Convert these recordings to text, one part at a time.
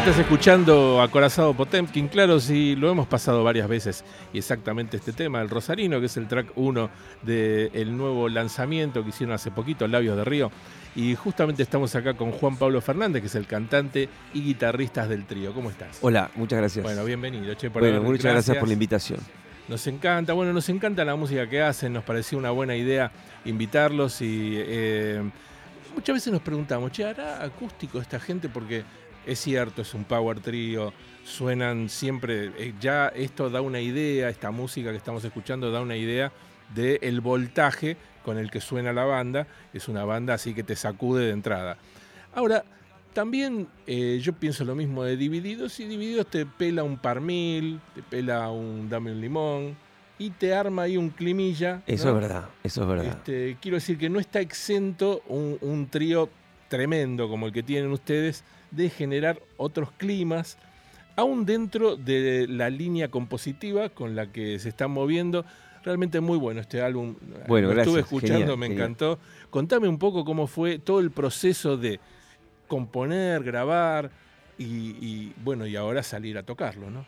Estás escuchando Acorazado Potemkin, claro, sí, lo hemos pasado varias veces, y exactamente este tema, el Rosarino, que es el track 1 del nuevo lanzamiento que hicieron hace poquito, Labios de Río, y justamente estamos acá con Juan Pablo Fernández, que es el cantante y guitarrista del trío. ¿Cómo estás? Hola, muchas gracias. Bueno, bienvenido. Che, muchas gracias por la invitación. Nos encanta la música que hacen, nos pareció una buena idea invitarlos y muchas veces nos preguntamos, che, ¿hará acústico esta gente? Porque es cierto, es un power trío, suenan siempre, ya esto da una idea, esta música que estamos escuchando da una idea del voltaje con el que suena la banda, es una banda así que te sacude de entrada. Ahora, también yo pienso lo mismo de Divididos, y Divididos te pela un Par Mil, te pela un Dame un Limón, y te arma ahí un climilla. Eso, ¿no? Es verdad, eso es verdad. Quiero decir que no está exento un trío tremendo como el que tienen ustedes de generar otros climas, aún dentro de la línea compositiva con la que se están moviendo. Realmente muy bueno este álbum. Bueno, lo gracias. Estuve escuchando, genial, me genial. encantó. Contame un poco cómo fue todo el proceso de componer, grabar y bueno, y ahora salir a tocarlo, ¿no?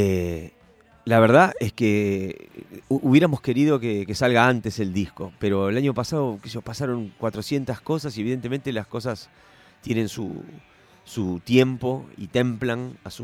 La verdad es que hubiéramos querido que salga antes el disco, pero el año pasado pasaron 400 cosas y evidentemente las cosas tienen su tiempo y templan a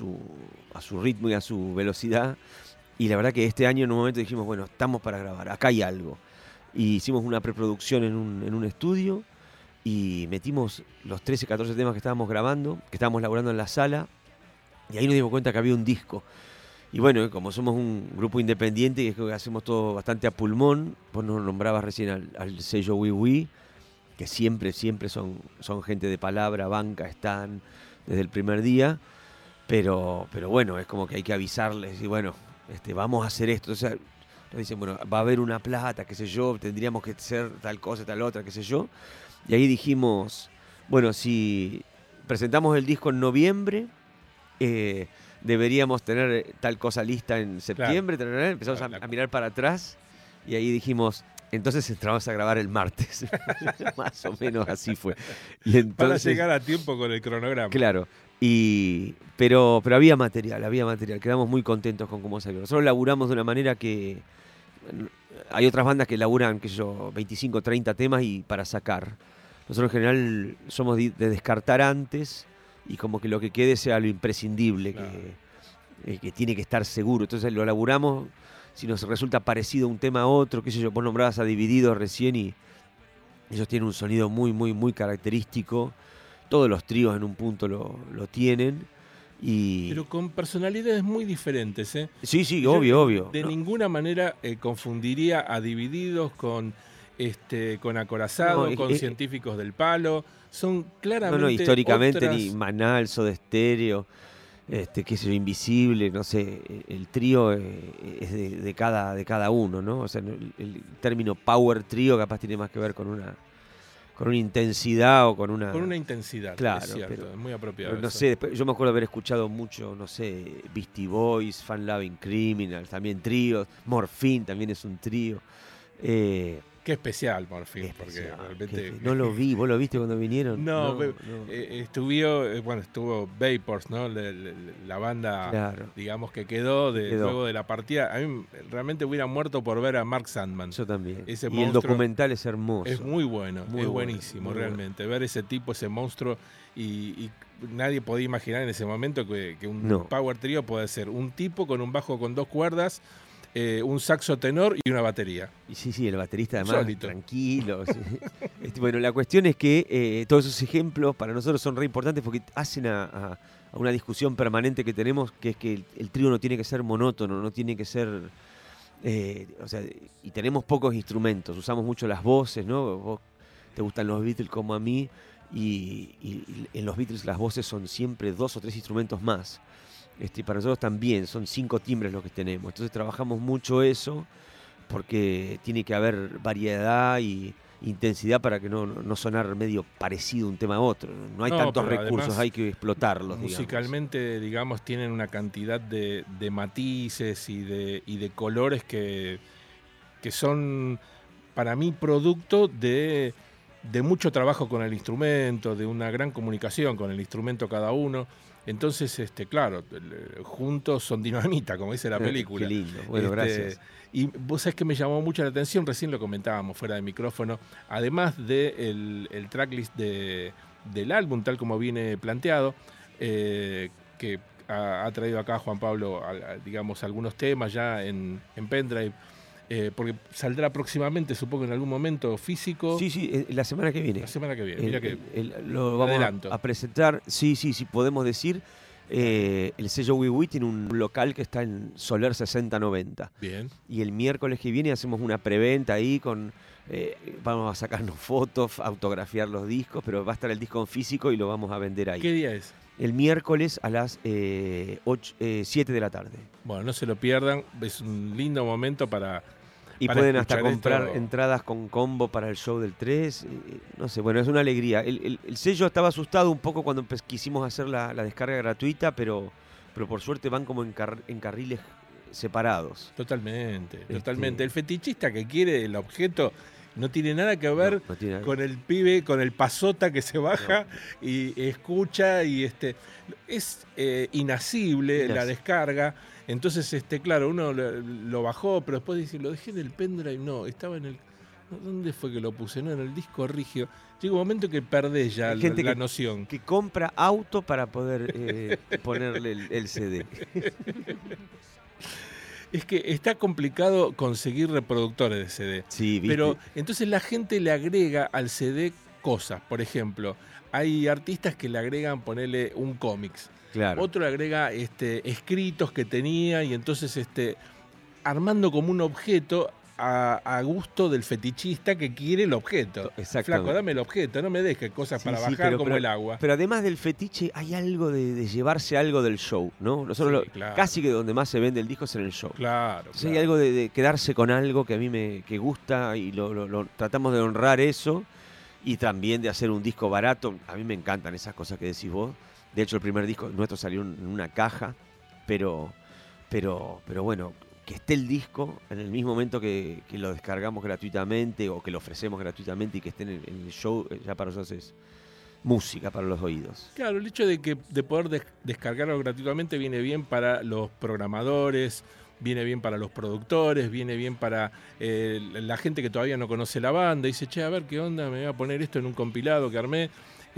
su ritmo y a su velocidad. Y la verdad que este año en un momento dijimos, bueno, estamos para grabar, acá hay algo. Y hicimos una preproducción en un estudio y metimos los 13, 14 temas que estábamos grabando, que estábamos laburando en la sala, y ahí nos dimos cuenta que había un disco. Y bueno, como somos un grupo independiente y es que hacemos todo bastante a pulmón, vos nos nombrabas recién al sello Wii Wii, que siempre son gente de palabra, banca, están desde el primer día, pero bueno, es como que hay que avisarles y bueno, vamos a hacer esto. O sea, nos dicen, bueno, va a haber una plata, qué sé yo, tendríamos que hacer tal cosa, tal otra, qué sé yo. Y ahí dijimos, bueno, si presentamos el disco en noviembre, deberíamos tener tal cosa lista en septiembre. Claro. Empezamos a mirar para atrás y ahí dijimos, entonces entramos a grabar el martes. Más o menos así fue. Y entonces, para llegar a tiempo con el cronograma. Claro. Pero había material. Quedamos muy contentos con cómo salió. Nosotros laburamos de una manera que hay otras bandas que laburan, 25, 30 temas y para sacar. Nosotros en general somos de descartar antes y como que lo que quede sea lo imprescindible, claro, que tiene que estar seguro. Entonces lo laburamos, si nos resulta parecido un tema a otro, qué sé yo, vos nombrabas a Divididos recién y ellos tienen un sonido muy, muy, muy característico. Todos los tríos en un punto lo tienen. Pero con personalidades muy diferentes, ¿eh? Sí, obvio. De ninguna manera confundiría a Divididos con Acorazado, con Científicos del Palo. Son claramente. No, históricamente otras... ni Manal, Soda Stereo, qué sé yo, Invisible, no sé. El trío es de cada uno, ¿no? O sea, el término power trío capaz tiene más que ver con una intensidad o con una... Con una intensidad, claro, es cierto, es muy apropiado. No sé, después, yo me acuerdo haber escuchado mucho, no sé, Beastie Boys, Fun Loving Criminal, también tríos, Morphine también es un trío. Qué especial Morphine, porque realmente... No lo vi, ¿vos lo viste cuando vinieron? No. Estuvo Vapors, ¿no? La banda, claro, digamos, que quedó luego de la partida. A mí realmente hubiera muerto por ver a Mark Sandman. Yo también. Ese y el documental es hermoso. Es muy bueno, es buenísimo realmente. Ver ese tipo, ese monstruo, y nadie podía imaginar en ese momento que un power trio puede ser un tipo con un bajo con 2 cuerdas, un saxo tenor y una batería. Y sí, el baterista además, solito, tranquilo. Bueno, la cuestión es que todos esos ejemplos para nosotros son re importantes porque hacen a una discusión permanente que tenemos, que es que el trío no tiene que ser monótono, no tiene que ser... y tenemos pocos instrumentos, usamos mucho las voces, ¿no? Vos te gustan los Beatles como a mí, y en los Beatles las voces son siempre 2 o 3 instrumentos más. Para nosotros también son 5 timbres los que tenemos. Entonces trabajamos mucho eso porque tiene que haber variedad y intensidad para que no sonar medio parecido un tema a otro. No hay tantos recursos, además, hay que explotarlos. Musicalmente, digamos, tienen una cantidad de matices y de colores que son, para mí, producto de mucho trabajo con el instrumento, de una gran comunicación con el instrumento cada uno. Entonces, claro, juntos son dinamita, como dice la película. Qué lindo, bueno, gracias. Y vos sabés que me llamó mucho la atención, recién lo comentábamos fuera de micrófono, además del el tracklist del álbum, tal como viene planteado, que ha traído acá Juan Pablo, digamos, algunos temas ya en pendrive, porque saldrá próximamente, supongo, en algún momento físico. Sí, la semana que viene. La semana que viene, mira que lo vamos a presentar, sí, podemos decir. El sello WeWe tiene un local que está en Soler 6090. Bien. Y el miércoles que viene hacemos una preventa ahí con... vamos a sacarnos fotos, autografiar los discos, pero va a estar el disco en físico y lo vamos a vender ahí. ¿Qué día es? El miércoles a las 7 de la tarde. Bueno, no se lo pierdan, es un lindo momento para... Y pueden hasta comprar entradas con combo para el show del 3. No sé, bueno, es una alegría. El sello estaba asustado un poco cuando quisimos hacer la descarga gratuita, pero por suerte van como en carriles separados. Totalmente. El fetichista que quiere el objeto no tiene nada que ver con el pibe, con el pasota que se baja y escucha y es inasible la descarga. Entonces, claro, uno lo bajó, pero después dice, lo dejé en el pendrive. No, estaba en el... ¿Dónde fue que lo puse? No, en el disco rígido. Llega un momento que perdés ya la noción. Que compra auto para poder ponerle el CD. Es que está complicado conseguir reproductores de CD. Sí, ¿viste? Pero entonces la gente le agrega al CD cosas. Por ejemplo, hay artistas que le agregan, ponerle un cómics. Claro. Otro le agrega escritos que tenía y entonces armando como un objeto a gusto del fetichista que quiere el objeto. Flaco, dame el objeto, no me dejes cosas para bajar como el agua. Pero además del fetiche hay algo de llevarse algo del show, ¿no? Nosotros casi que donde más se vende el disco es en el show. Claro. Entonces hay algo de quedarse con algo que a mí me gusta y lo tratamos de honrar eso y también de hacer un disco barato. A mí me encantan esas cosas que decís vos. De hecho, el primer disco nuestro salió en una caja, pero bueno, que esté el disco en el mismo momento que lo descargamos gratuitamente o que lo ofrecemos gratuitamente y que esté en el show, ya para nosotros es música para los oídos. Claro, el hecho de poder descargarlo gratuitamente viene bien para los programadores, viene bien para los productores, viene bien para la gente que todavía no conoce la banda. Dice, che, a ver qué onda, me voy a poner esto en un compilado que armé.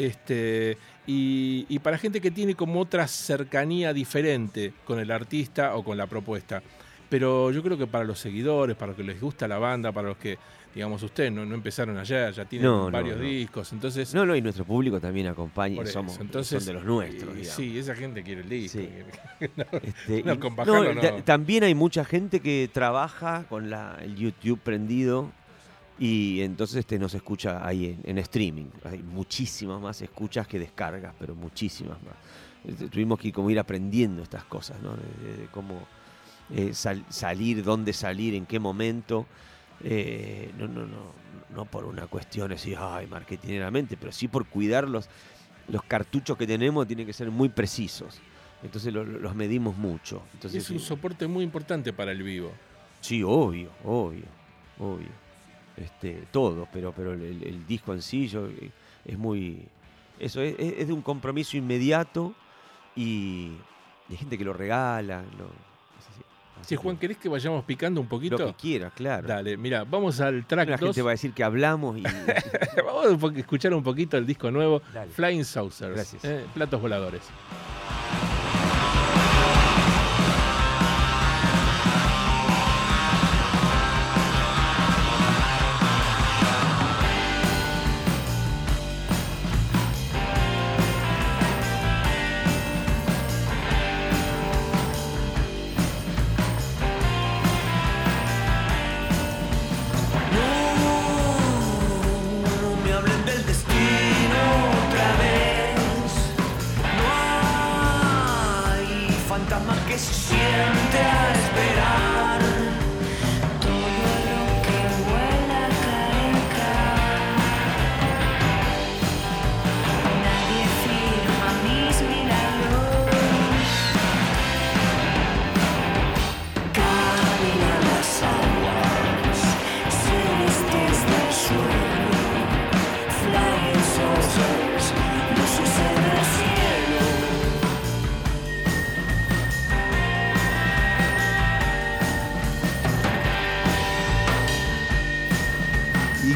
Y para gente que tiene como otra cercanía diferente con el artista o con la propuesta. Pero yo creo que para los seguidores, para los que les gusta la banda, para los que, digamos, ustedes no empezaron ayer, ya tienen varios discos, entonces... No, y nuestro público también acompaña, son de los nuestros, digamos. Sí, esa gente quiere el disco. Sí. Con bajarlo no. También hay mucha gente que trabaja con el YouTube prendido y entonces nos escucha ahí en streaming. Hay muchísimas más escuchas que descargas, pero muchísimas más. Tuvimos que ir aprendiendo estas cosas, ¿no? De cómo... salir, dónde salir, en qué momento, no por una cuestión así, marketineramente, pero sí por cuidar los cartuchos que tenemos, tienen que ser muy precisos, entonces los medimos mucho. Entonces, es un soporte muy importante para el vivo. Sí, obvio, todo, pero el disco en sí es muy, eso es de un compromiso inmediato y hay gente que lo regala, Sí, Juan, ¿querés que vayamos picando un poquito? Lo que quieras, claro. Dale, mira, vamos al track 2. La gente va a decir que hablamos y... Vamos a escuchar un poquito el disco nuevo, Dale. Flying Saucers. Gracias. Platos voladores. No me hablen del destino otra vez. No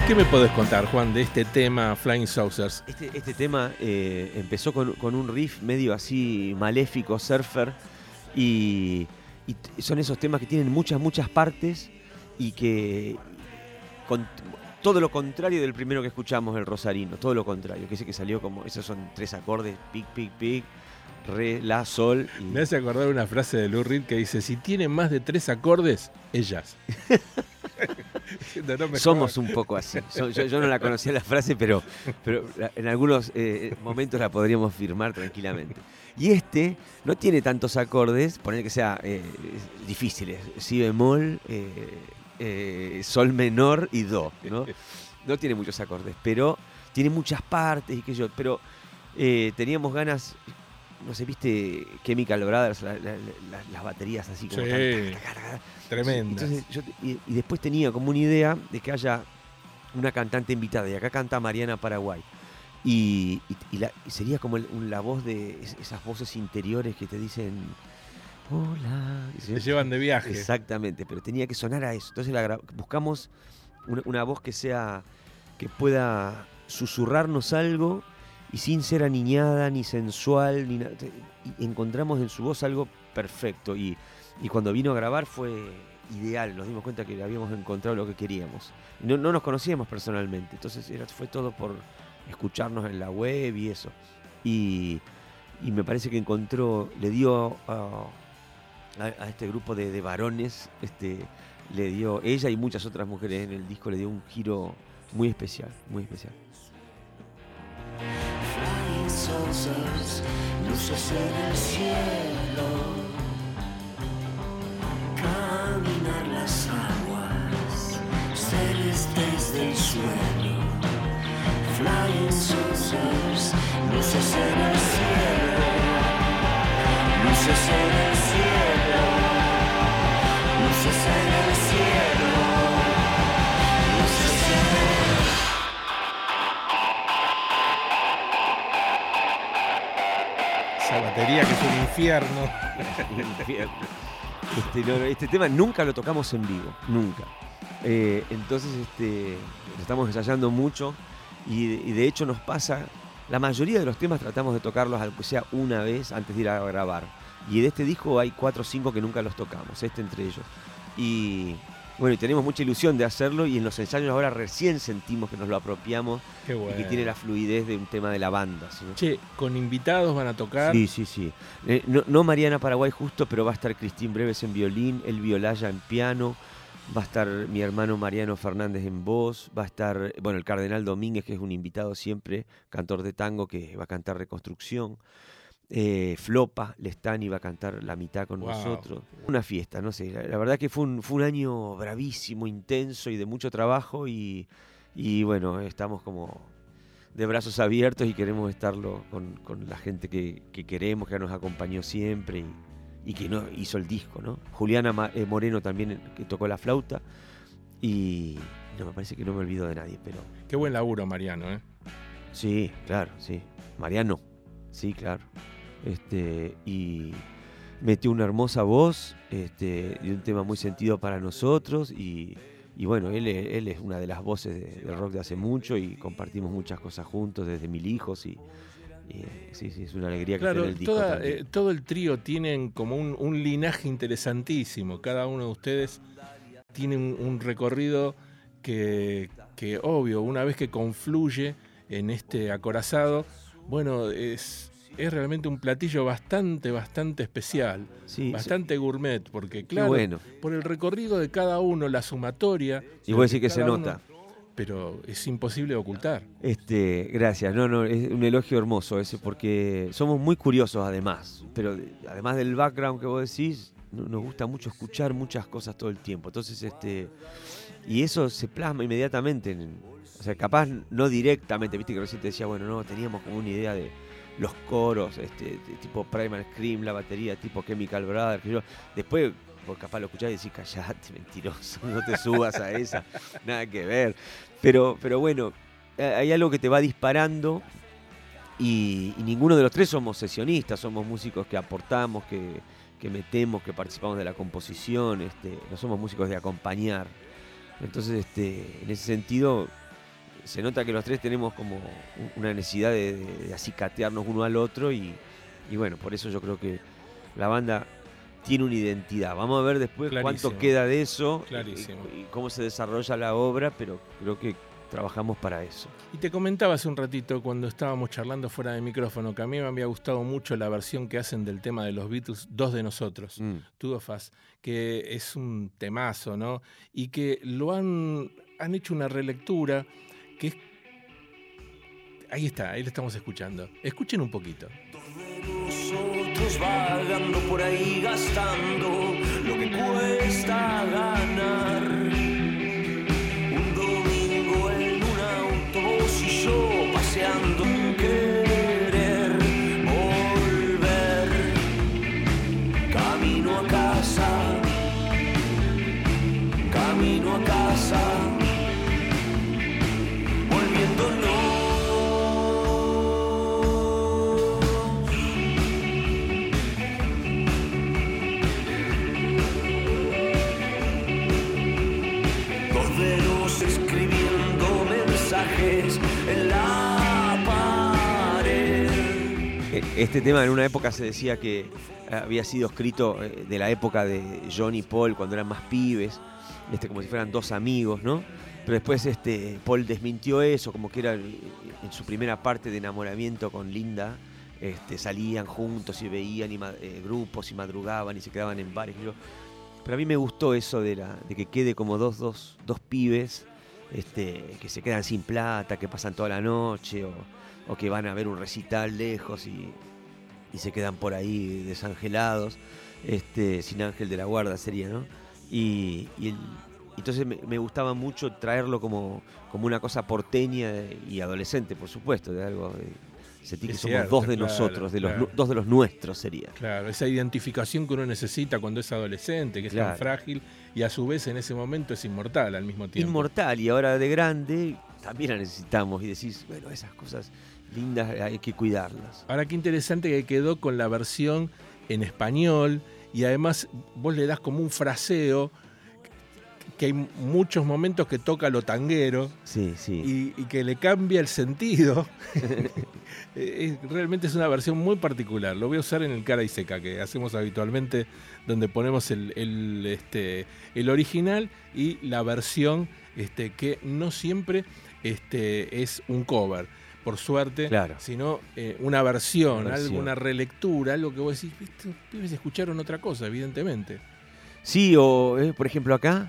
¿Qué me podés contar, Juan, de este tema Flying Saucers? Este tema empezó con un riff medio así maléfico, surfer, y son esos temas que tienen muchas partes y que con todo lo contrario del primero que escuchamos, el Rosarino, todo lo contrario, que ese que salió como, esos son 3 acordes, pic, re, la, sol. Y... Me hace acordar una frase de Lou Reed que dice, si tiene más de 3 acordes, ellas. No somos un poco así. Yo no la conocía la frase, pero en algunos momentos la podríamos firmar tranquilamente. Y no tiene tantos acordes, poner que sea difíciles, si bemol, sol menor y do, ¿no? No tiene muchos acordes, pero tiene muchas partes y qué yo. Pero teníamos ganas, no sé, viste Chemical Brothers, las baterías así como tremendas. Entonces y después tenía como una idea de que haya una cantante invitada, y acá canta Mariana Paraguay. Y sería como la voz de esas voces interiores que te dicen hola. Te llevan de viaje. Exactamente, pero tenía que sonar a eso. Entonces buscamos una voz que pueda susurrarnos algo y sin ser aniñada, ni sensual, ni nada. Y encontramos en su voz algo perfecto. Y cuando vino a grabar fue ideal. Nos dimos cuenta que habíamos encontrado lo que queríamos. No nos conocíamos personalmente. Entonces fue todo por escucharnos en la web y eso. Y me parece que le dio a este grupo de varones, le dio, ella y muchas otras mujeres en el disco, le dio un giro muy especial, muy especial. Flying saucers, luces en el cielo, caminar las aguas, celestes del suelo. Flying saucers, luces en el cielo, luces en el cielo, luces en el cielo, luces en el cielo. Esa batería que es un infierno. Este tema nunca lo tocamos en vivo, nunca. Entonces lo estamos ensayando mucho y de hecho nos pasa, la mayoría de los temas tratamos de tocarlos aunque sea una vez antes de ir a grabar. Y de este disco hay 4 o 5 que nunca los tocamos, entre ellos. Y bueno, y tenemos mucha ilusión de hacerlo y en los ensayos ahora recién sentimos que nos lo apropiamos. Qué bueno. Y que tiene la fluidez de un tema de la banda, ¿sí? Che, ¿con invitados van a tocar? Sí. No Mariana Paraguay justo, pero va a estar Cristín Breves en violín, El Violaya en piano, va a estar mi hermano Mariano Fernández en voz, va a estar, el Cardenal Domínguez, que es un invitado siempre, cantor de tango, que va a cantar Reconstrucción. Flopa Lestani va a cantar la mitad con nosotros. Una fiesta, no sé, la verdad que fue un año bravísimo, intenso y de mucho trabajo y bueno, estamos como de brazos abiertos y queremos estarlo con la gente que queremos, que nos acompañó siempre y que no hizo el disco, ¿no? Juliana Moreno también, que tocó la flauta, y me parece que no me olvido de nadie, pero... Qué buen laburo, Mariano, ¿eh? Sí, claro, sí. Mariano, sí, claro. Y metió una hermosa voz, y un tema muy sentido para nosotros, y bueno, él es una de las voces del rock de hace mucho y compartimos muchas cosas juntos desde Mil Hijos y sí, es una alegría que esté en el disco. Todo el trío tienen como un linaje interesantísimo. Cada uno de ustedes tiene un recorrido que obvio, una vez que confluye en este acorazado, bueno, es realmente un platillo bastante especial, sí, bastante gourmet, porque claro, bueno, por el recorrido de cada uno, la sumatoria... Y vos decís que se nota. Pero es imposible ocultar. Gracias, no, es un elogio hermoso ese, porque somos muy curiosos además, pero además del background que vos decís, nos gusta mucho escuchar muchas cosas todo el tiempo, entonces y eso se plasma inmediatamente, o sea, capaz no directamente, viste que recién te decía, bueno, no, teníamos como una idea de los coros, tipo Primal Scream, la batería tipo Chemical Brothers, que después vos capaz lo escuchás y decís, callate, mentiroso, no te subas a esa, nada que ver. Pero bueno, hay algo que te va disparando y ninguno de los tres somos sesionistas, somos músicos que aportamos, que metemos, que participamos de la composición, no somos músicos de acompañar. Entonces, en ese sentido, se nota que los tres tenemos como una necesidad de acicatearnos uno al otro y bueno, por eso yo creo que la banda tiene una identidad. Vamos a ver después Clarísimo. cuánto queda de eso Clarísimo. y cómo se desarrolla la obra, pero creo que trabajamos para eso. Y te comentaba hace un ratito cuando estábamos charlando fuera de micrófono que a mí me había gustado mucho la versión que hacen del tema de los Beatles, Dos de Nosotros, Two of Us, que es un temazo, ¿no? Y que lo han hecho una relectura que es... Ahí está, ahí lo estamos escuchando. Escuchen un poquito. Nosotros vagando por ahí gastando lo que cuesta ganar. Un domingo en un autobús y yo paseando sin querer volver. Camino a casa, camino a casa, volviéndonos. Escribiendo mensajes en la pared. Este tema en una época se decía que había sido escrito de la época de John y Paul cuando eran más pibes, como si fueran dos amigos, ¿no? Pero después Paul desmintió eso, como que era en su primera parte de enamoramiento con Linda, salían juntos y veían grupos y madrugaban y se quedaban en bares. Pero a mí me gustó eso de que quede como dos pibes que se quedan sin plata, que pasan toda la noche o que van a ver un recital lejos y se quedan por ahí desangelados, sin ángel de la guarda sería, ¿no? Entonces me gustaba mucho traerlo como una cosa porteña y adolescente, por supuesto, de algo... Sentí que Es somos cierto, dos de claro, nosotros, claro. Dos de los nuestros sería. Claro, esa identificación que uno necesita cuando es adolescente, que es Claro. tan frágil y a su vez en ese momento es inmortal al mismo tiempo. Inmortal, y ahora de grande también la necesitamos y decís, bueno, esas cosas lindas hay que cuidarlas. Ahora qué interesante que quedó con la versión en español y además vos le das como un fraseo que hay muchos momentos que toca lo tanguero Sí, sí. y que le cambia el sentido. Realmente es una versión muy particular. Lo voy a usar en el Cara y Seca, que hacemos habitualmente, donde ponemos el original y la versión que no siempre es un cover, por suerte, Claro. sino una versión, Una versión. una relectura, algo que vos decís, estos pibes escucharon otra cosa, evidentemente. Sí, o por ejemplo acá,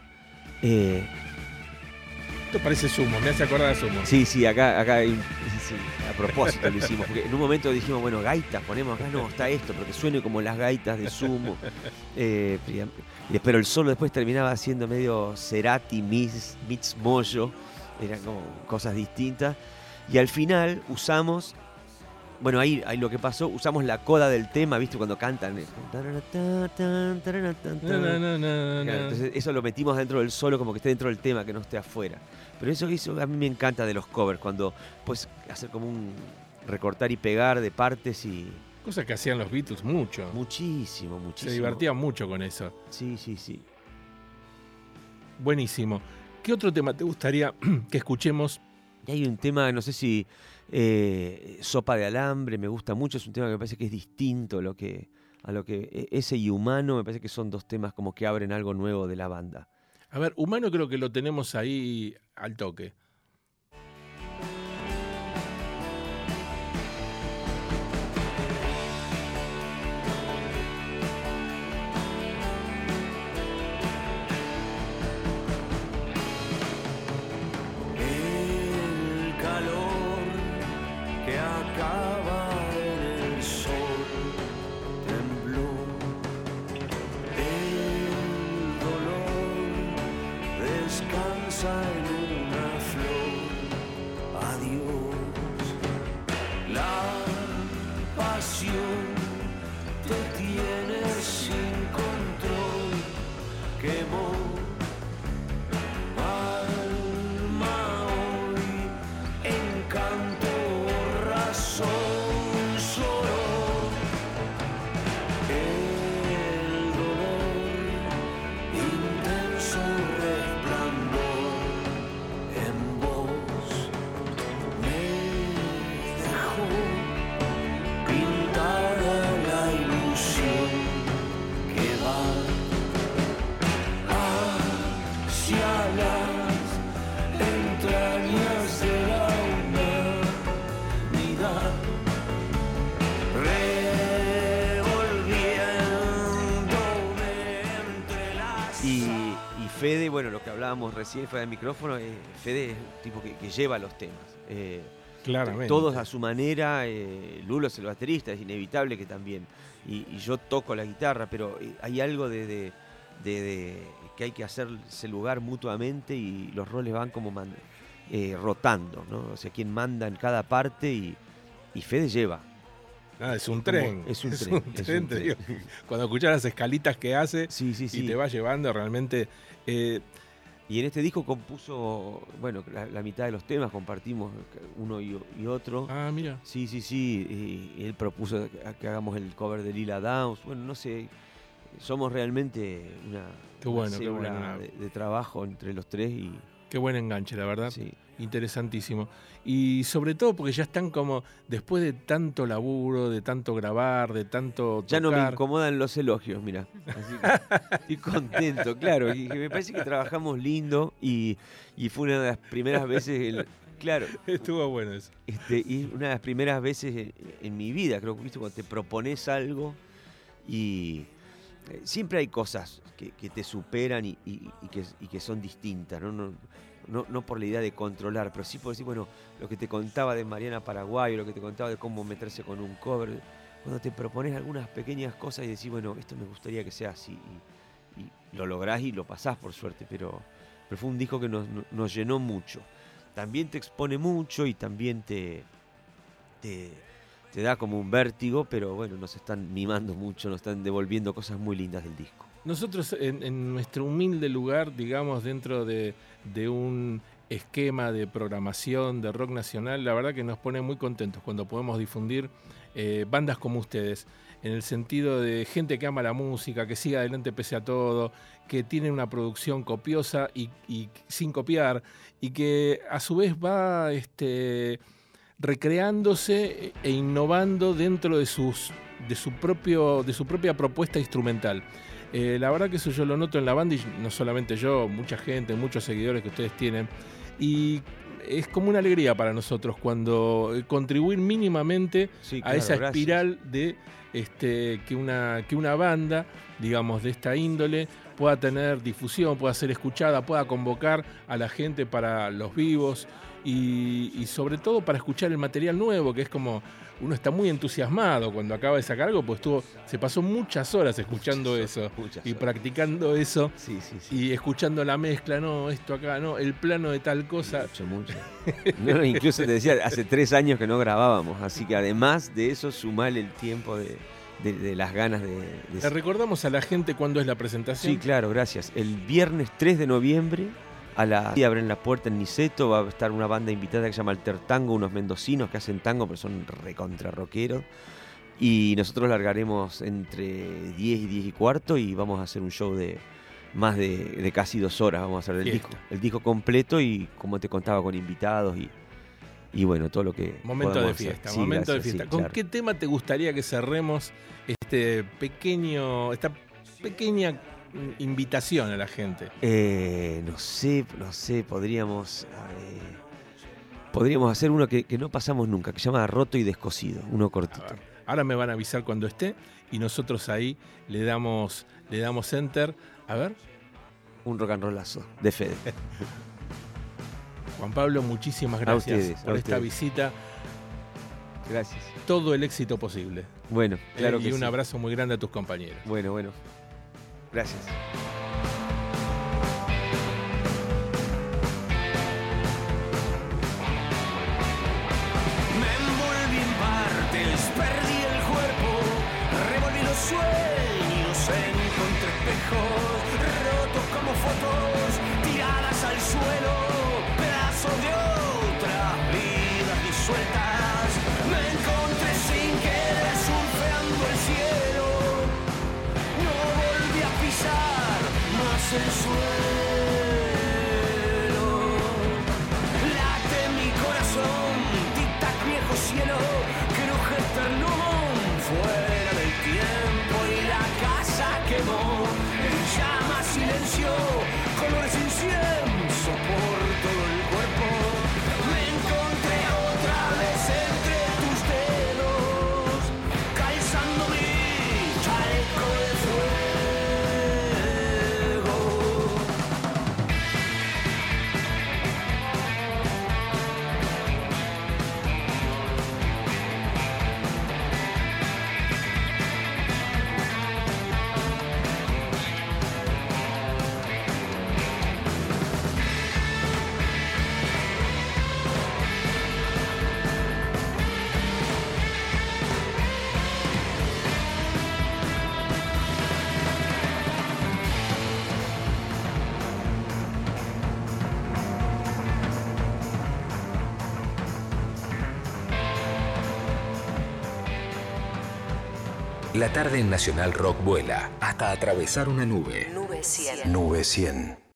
Esto parece Sumo, me hace acordar a Sumo. sí, acá hay, sí, a propósito lo hicimos, porque en un momento dijimos, bueno, gaitas, ponemos acá, no, está esto, porque suene como las gaitas de Sumo. Pero el solo después terminaba siendo medio Cerati meets Moyo, eran como cosas distintas. Y al final usamos, bueno, ahí lo que pasó, usamos la coda del tema, ¿viste? Cuando cantan. No. Claro, entonces eso lo metimos dentro del solo, como que esté dentro del tema, que no esté afuera. Pero eso a mí me encanta de los covers, cuando puedes hacer como un recortar y pegar de partes y... Cosa que hacían los Beatles mucho. Muchísimo. Se divertían mucho con eso. Sí. Buenísimo. ¿Qué otro tema te gustaría que escuchemos? Y hay un tema, no sé si Sopa de Alambre, me gusta mucho, es un tema que me parece que es distinto a lo que ese y Humano, me parece que son dos temas como que abren algo nuevo de la banda. A ver, Humano creo que lo tenemos ahí al toque. El calor que acaba en el sol tembló. El dolor descansa en una flor. Adiós. La pasión te tiene sin control. Quemó alma hoy, encanto, razón solo. El dolor, intenso resplandor en vos. hacia las entrañas de la humanidad, revolviéndome entre las... Y Fede, bueno, lo que hablábamos recién fuera del micrófono, Fede es un tipo que lleva los temas. Claramente. Todos a su manera, Lulo es el baterista, es inevitable que también. Y yo toco la guitarra, pero hay algo de que hay que hacerse lugar mutuamente y los roles van como rotando, ¿no? O sea, quien manda en cada parte y Fede lleva. Es un tren. Es un tren, te digo. Cuando escuchas las escalitas que hace Sí. y te va llevando realmente... Y en este disco compuso, bueno, la mitad de los temas compartimos uno y otro. Ah, mira. Sí. Y él propuso que hagamos el cover de Lila Downs. Bueno, no sé, somos realmente una célula de trabajo entre los tres. Qué buen enganche, la verdad. Sí. Interesantísimo. Y sobre todo porque ya están como, después de tanto laburo, de tanto grabar, de tanto tocar. Ya no me incomodan los elogios, mira. Así que estoy contento, claro. Y me parece que trabajamos lindo y fue una de las primeras veces, claro. Estuvo bueno eso. Y una de las primeras veces en mi vida, creo que ¿viste? Cuando te propones algo y siempre hay cosas que te superan y que son distintas, no por la idea de controlar, pero sí por decir, bueno, lo que te contaba de Mariana Paraguay, o lo que te contaba de cómo meterse con un cover, cuando te propones algunas pequeñas cosas y decís, bueno, esto me gustaría que sea así, y lo lográs y lo pasás por suerte, pero fue un disco que nos llenó mucho. También te expone mucho y también te da como un vértigo, pero bueno, nos están mimando mucho, nos están devolviendo cosas muy lindas del disco. Nosotros en nuestro humilde lugar, digamos, dentro de un esquema de programación de rock nacional, la verdad que nos pone muy contentos cuando podemos difundir bandas como ustedes, en el sentido de gente que ama la música, que sigue adelante pese a todo, que tiene una producción copiosa y sin copiar, y que a su vez va recreándose e innovando dentro de su propia propuesta instrumental. La verdad que eso yo lo noto en la banda, y no solamente yo, mucha gente, muchos seguidores que ustedes tienen, y es como una alegría para nosotros cuando contribuir mínimamente a esa espiral de que una banda, digamos, de esta índole pueda tener difusión, pueda ser escuchada, pueda convocar a la gente para los vivos y sobre todo para escuchar el material nuevo, que es como uno está muy entusiasmado cuando acaba de sacar algo, pues se pasó muchas horas escuchando eso y practicando eso y escuchando la mezcla, no, esto acá, no, el plano de tal cosa. Mucho. No, incluso te decía, hace 3 años que no grabábamos, así que además de eso, sumale el tiempo de las ganas de... ¿Le recordamos a la gente cuándo es la presentación? Sí, claro, gracias. El viernes 3 de noviembre, abren la puerta en Niceto, va a estar una banda invitada que se llama Alter Tango, unos mendocinos que hacen tango, pero son recontra rockeros. Y nosotros largaremos entre 10 y 10 y cuarto y vamos a hacer un show de más de casi 2 horas. Vamos a hacer el disco completo y, como te contaba, con invitados y bueno, todo lo que momento de fiesta, sí, momento gracias, de fiesta. Sí, ¿Con claro. qué tema te gustaría que cerremos esta pequeña invitación a la gente? No sé, podríamos hacer uno que no pasamos nunca, que se llama Roto y Descosido, uno cortito. Ahora me van a avisar cuando esté y nosotros ahí le damos enter. A ver. Un rock and rollazo de Fede. Juan Pablo, muchísimas gracias por esta visita. Gracias. Todo el éxito posible. Bueno, claro que y un sí. abrazo muy grande a tus compañeros. Bueno. Gracias. Me envolví en partes, perdí el cuerpo, revolví los sueños, encontré espejos rotos como fotos, tiradas al suelo, pedazos de otras vidas disueltas. Me encontré sin querer surfeando el cielo, no volví a pisar más el suelo. Late mi corazón, tic-tac viejo cielo, cruje eternón fuera del tiempo y la casa quemó. En llamas silencio, colores inciertos. La tarde en Nacional Rock vuela hasta atravesar una nube. Nube 100. Nube 100.